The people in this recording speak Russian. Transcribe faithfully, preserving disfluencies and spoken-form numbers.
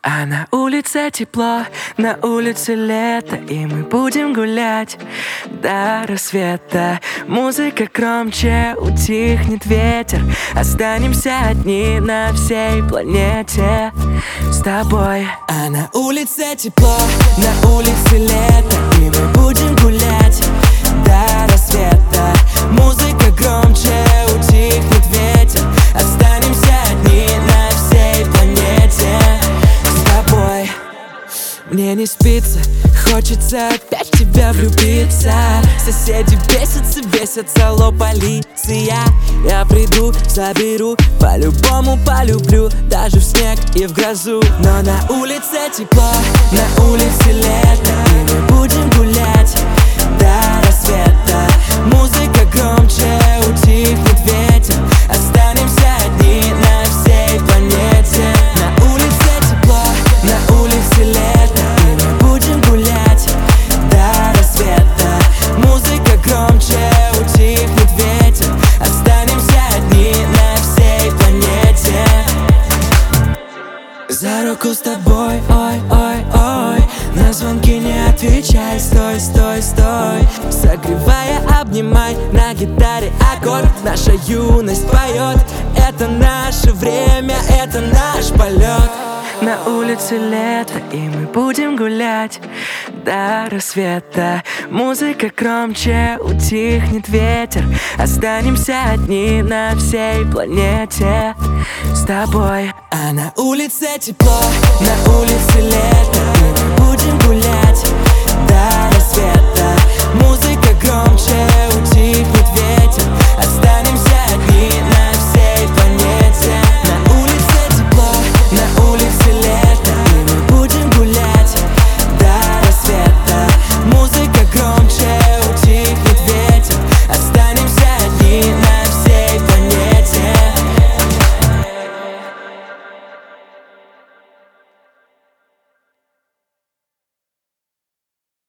А на улице тепло, на улице лето, и мы будем гулять до рассвета. Музыка громче, утихнет ветер, останемся одни на всей планете с тобой. А на улице тепло, на улице лето, и мы будем гулять до рассвета. Музыка громче, утихнет ветер, останемся одни на всей планете с тобой. Мне не спится, хочется опять в тебя влюбиться. Соседи бесятся, бесятся, алло, полиция. Я приду, заберу, по-любому полюблю, даже в снег и в грозу. Но на улице тепло, на улице лето, и мы будем гулять до рассвета. Музыка громче, утихнет ветер, останемся одни на всей планете. На улице тепло, на улице лето, и мы будем гулять до рассвета. Музыка громче, утихнет ветер, останемся одни на всей планете. За руку с тобой, ой, ой, ой, на звонки не отвечай, стой, стой, стой. Согревая, обнимай, на гитаре аккорд. Наша юность поет, это наше время, это наш полет. На улице лето, и мы будем гулять до рассвета. Музыка громче, утихнет ветер, останемся одни на всей планете с тобой. А на улице тепло, на улице лето,